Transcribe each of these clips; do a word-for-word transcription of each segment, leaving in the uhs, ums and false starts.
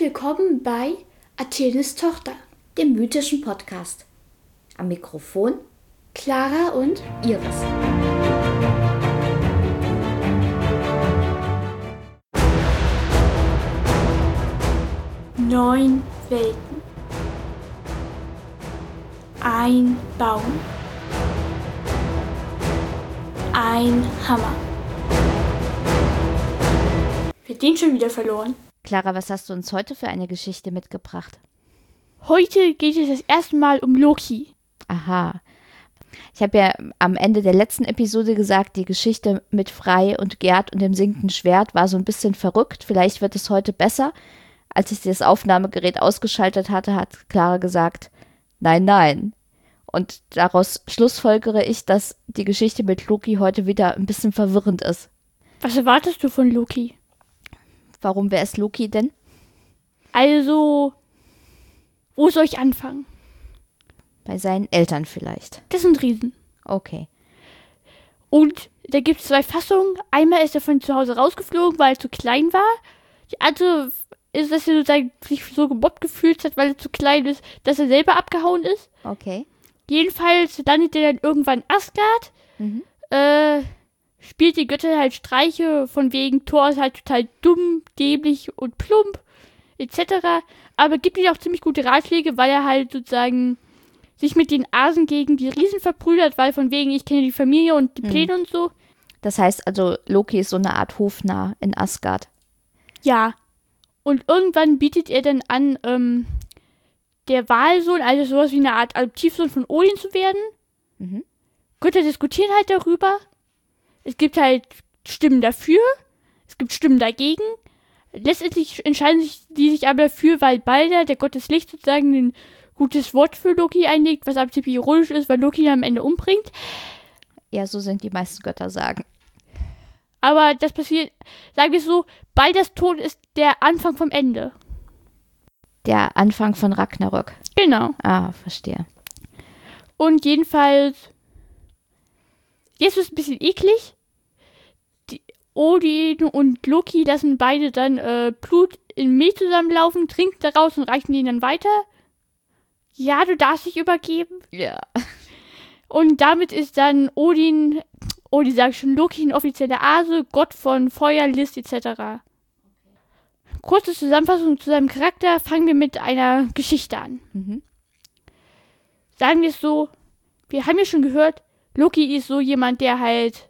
willkommen bei Athenes Tochter, dem mythischen Podcast. Am Mikrofon Clara und Iris. Neun Welten. Ein Baum. Ein Hammer. Wird den schon wieder verloren. Clara, was hast du uns heute für eine Geschichte mitgebracht? Heute geht es das erste Mal um Loki. Aha. Ich habe ja am Ende der letzten Episode gesagt, die Geschichte mit Frey und Gerd und dem sinkenden Schwert war so ein bisschen verrückt. Vielleicht wird es heute besser. Als ich das Aufnahmegerät ausgeschaltet hatte, hat Clara gesagt, nein, nein. Und daraus schlussfolgere ich, dass die Geschichte mit Loki heute wieder ein bisschen verwirrend ist. Was erwartest du von Loki? Warum, wer ist Loki denn? Also, wo soll ich anfangen? Bei seinen Eltern vielleicht. Das sind Riesen. Okay. Und da gibt es zwei Fassungen. Einmal ist er von zu Hause rausgeflogen, weil er zu klein war. Die andere ist, dass er sozusagen sich so gemobbt gefühlt hat, weil er zu klein ist, dass er selber abgehauen ist. Okay. Jedenfalls landet er dann irgendwann in Asgard. Mhm. Äh, spielt die Götter halt Streiche, von wegen Thor ist halt total dumm, dämlich und plump, et cetera. Aber gibt ihm auch ziemlich gute Ratschläge, weil er halt sozusagen sich mit den Asen gegen die Riesen verprügelt, weil von wegen, ich kenne die Familie und die Pläne mhm. und so. Das heißt also, Loki ist so eine Art Hofnarr in Asgard. Ja. Und irgendwann bietet er dann an, ähm, der Wahlsohn, also sowas wie eine Art Adoptivsohn von Odin zu werden. Mhm. Götter diskutieren halt darüber. Es gibt halt Stimmen dafür, es gibt Stimmen dagegen. Letztendlich entscheiden sich die sich aber dafür, weil Balder, der Gott des Lichts, sozusagen ein gutes Wort für Loki einlegt, was absolut ironisch ist, weil Loki ihn am Ende umbringt. Ja, so sind die meisten Götter sagen. Aber das passiert, sagen wir es so, Balders Tod ist der Anfang vom Ende. Der Anfang von Ragnarök. Genau. Ah, verstehe. Und jedenfalls, jetzt ist es ein bisschen eklig. Die Odin und Loki lassen beide dann äh, Blut in Milch zusammenlaufen, trinken daraus und reichen den dann weiter. Ja, du darfst dich übergeben. Ja. Und damit ist dann Odin, Odin sagt schon, Loki ein offizieller Ase, Gott von Feuer, List et cetera. Kurze Zusammenfassung zu seinem Charakter, fangen wir mit einer Geschichte an. Mhm. Sagen wir es so, wir haben ja schon gehört, Loki ist so jemand, der halt,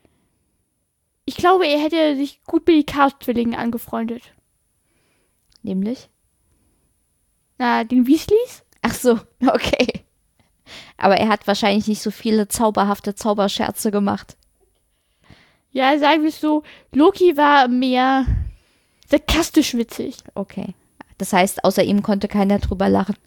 ich glaube, er hätte sich gut mit den Chaos-Zwillingen angefreundet. Nämlich? Na, den Weasleys? Ach so, okay. Aber er hat wahrscheinlich nicht so viele zauberhafte Zauberscherze gemacht. Ja, sagen wir es so, Loki war mehr sarkastisch witzig. Okay. Das heißt, außer ihm konnte keiner drüber lachen.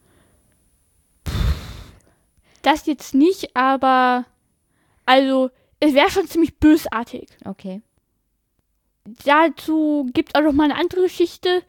Das jetzt nicht, aber also, es wäre schon ziemlich bösartig. Okay. Dazu gibt es auch noch mal eine andere Geschichte,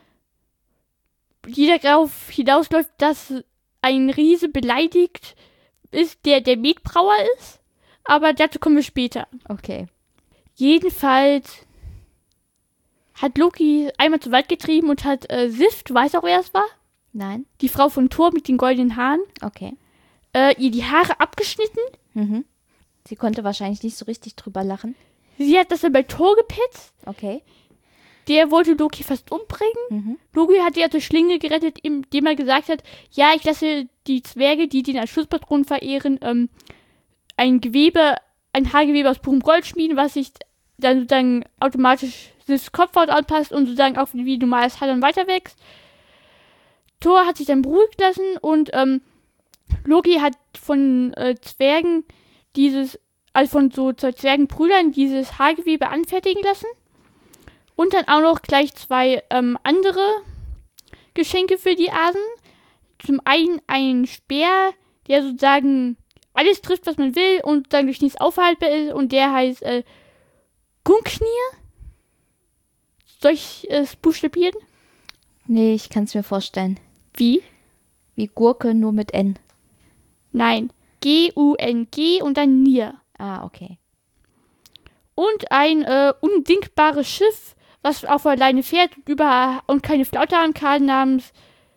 die darauf hinausläuft, dass ein Riese beleidigt ist, der der Metbrauer ist. Aber dazu kommen wir später. Okay. Jedenfalls hat Loki einmal zu weit getrieben und hat äh, Sif, du weißt auch, wer es war? Nein. Die Frau von Thor mit den goldenen Haaren. Okay. Äh, ihr die Haare abgeschnitten. Mhm. Sie konnte wahrscheinlich nicht so richtig drüber lachen. Sie hat das dann bei Thor gepetzt. Okay. Der wollte Loki fast umbringen. Mhm. Loki hat die aus der Schlinge gerettet, indem er gesagt hat, ja, ich lasse die Zwerge, die den als Schutzpatron verehren, ähm, ein Gewebe, ein Haargewebe aus purem Gold schmieden, was sich dann sozusagen automatisch das Kopfhaut anpasst und sozusagen auch wie normales Haar dann weiter wächst. Thor hat sich dann beruhigt lassen und ähm, Loki hat von äh, Zwergen dieses, also von so zwei Zwergenbrüdern dieses Haargewebe anfertigen lassen. Und dann auch noch gleich zwei ähm, andere Geschenke für die Asen. Zum einen ein Speer, der sozusagen alles trifft, was man will und dann durch nichts aufhaltbar ist. Und der heißt äh, Gungnir. Soll ich es buchstabieren? Nee, ich kann es mir vorstellen. Wie? Wie Gurke, nur mit N. Nein. G U N G und dann Nir. Ah, okay. Und ein äh, unsinkbares Schiff, was auf alleine fährt und, über, und keine Flaute haben kann, namens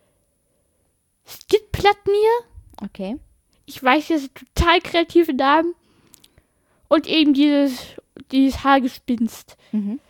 Skidplatnir. Okay. Ich weiß, das sind total kreative Namen. Und eben dieses, dieses Haargespinst. Mhm.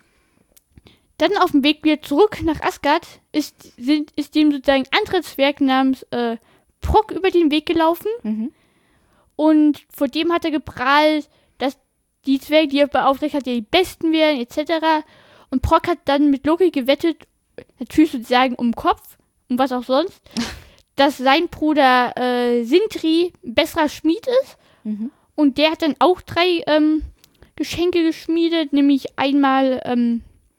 Dann auf dem Weg wieder zurück nach Asgard ist, sind, ist dem sozusagen ein anderer Zwerg namens äh, Brock über den Weg gelaufen. Mhm. Und vor dem hat er geprahlt, dass die Zwerge, die er beauftragt hat, ja die Besten wären, et cetera. Und Brock hat dann mit Loki gewettet, natürlich sozusagen um den Kopf, um was auch sonst, dass sein Bruder äh, Sindri ein besserer Schmied ist. Mhm. Und der hat dann auch drei ähm, Geschenke geschmiedet, nämlich einmal ähm,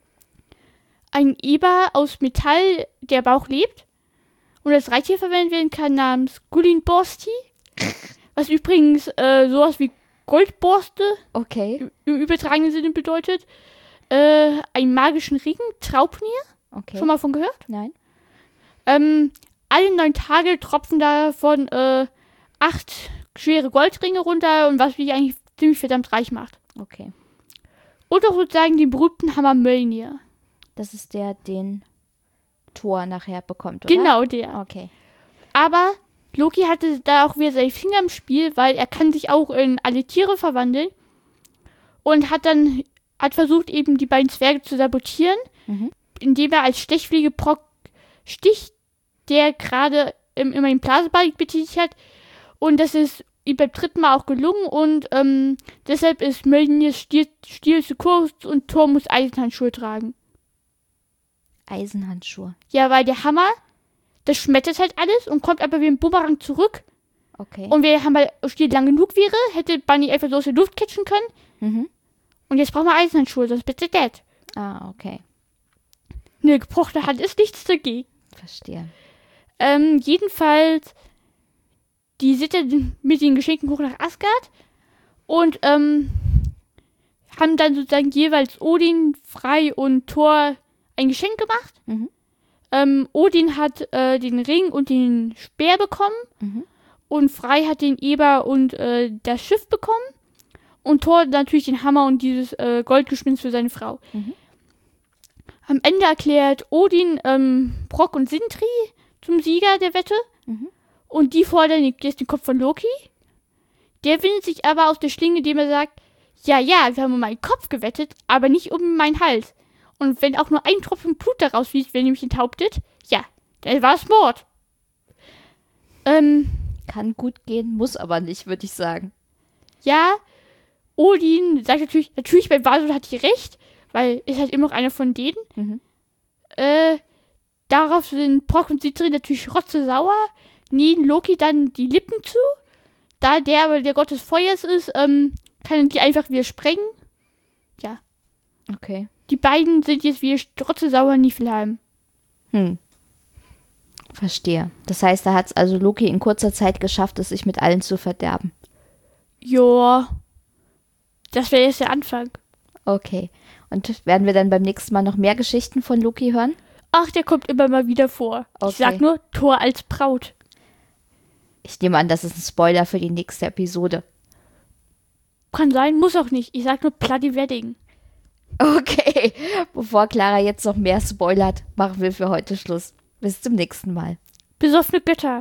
ein Eber aus Metall, der aber auch lebt und als Reittier verwendet werden kann, namens Gullin Borsti, was übrigens äh, sowas wie Goldborste Okay. im übertragenen Sinne bedeutet. Äh, einen magischen Ring, Traupnir, Okay. schon mal von gehört? Nein. Ähm, alle neun Tage tropfen davon äh, acht schwere Goldringe runter und was mich eigentlich ziemlich verdammt reich macht. Okay. Und auch sozusagen den berühmten Hammer Mjölnir. Das ist der, den Thor nachher bekommt, oder? Genau der. Okay. Aber Loki hatte da auch wieder seine Finger im Spiel, weil er kann sich auch in alle Tiere verwandeln. Und hat dann hat versucht, eben die beiden Zwerge zu sabotieren, Mhm. indem er als Stechfliege Brock sticht, der gerade im, immer den Blasebalg betätigt hat. Und das ist ihm beim dritten Mal auch gelungen. Und ähm, deshalb ist Mjölnirs Stiel, Stiel zu kurz und Thor muss Eisenhandschuhe tragen. Eisenhandschuhe. Ja, weil der Hammer, das schmettert halt alles und kommt aber wie ein Bumerang zurück. Okay. Und wenn der Hammerstiel lang genug wäre, hätte Bunny einfach so aus der Luft catchen können. Mhm. Und jetzt brauchen wir Eisenhandschuhe, sonst bitte dead. Ah, okay. Eine gebrochene Hand ist nichts dagegen. Verstehe. Ähm, jedenfalls, die sind dann mit den Geschenken hoch nach Asgard und ähm, haben dann sozusagen jeweils Odin, Frey und Thor ein Geschenk gemacht. Mhm. Ähm, Odin hat äh, den Ring und den Speer bekommen Mhm. und Frey hat den Eber und äh, das Schiff bekommen und Thor natürlich den Hammer und dieses äh, Goldgespinst für seine Frau. Mhm. Am Ende erklärt Odin ähm, Brock und Sindri zum Sieger der Wette. Mhm. Und die fordern jetzt den Kopf von Loki. Der windet sich aber aus der Schlinge, indem er sagt, ja, ja, wir haben um meinen Kopf gewettet, aber nicht um meinen Hals. Und wenn auch nur ein Tropfen Blut daraus fließt, wenn ihr mich enthauptet, ja, dann war es Mord. Ähm, Kann gut gehen, muss aber nicht, würde ich sagen. ja, Odin sagt natürlich, natürlich bei Vasel hat die recht, weil ist halt immer noch einer von denen. Mhm. Äh, darauf sind Brock und Sindri natürlich rotzesauer, nähen Loki dann die Lippen zu. Da der aber der Gott des Feuers ist, ähm, kann er die einfach wieder sprengen. Ja. Okay. Die beiden sind jetzt wieder rotzesauer in Niflheim. Hm. Verstehe. Das heißt, da hat es also Loki in kurzer Zeit geschafft, es sich mit allen zu verderben. Joa. Das wäre jetzt der Anfang. Okay. Und werden wir dann beim nächsten Mal noch mehr Geschichten von Loki hören? Ach, der kommt immer mal wieder vor. Okay. Ich sag nur, Thor als Braut. Ich nehme an, das ist ein Spoiler für die nächste Episode. Kann sein, muss auch nicht. Ich sag nur Bloody Wedding. Okay. Bevor Clara jetzt noch mehr spoilert, machen wir für heute Schluss. Bis zum nächsten Mal. Besoffene Götter.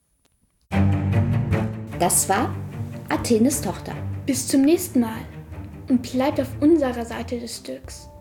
Das war Athenes Tochter. Bis zum nächsten Mal und bleibt auf unserer Seite des Stücks.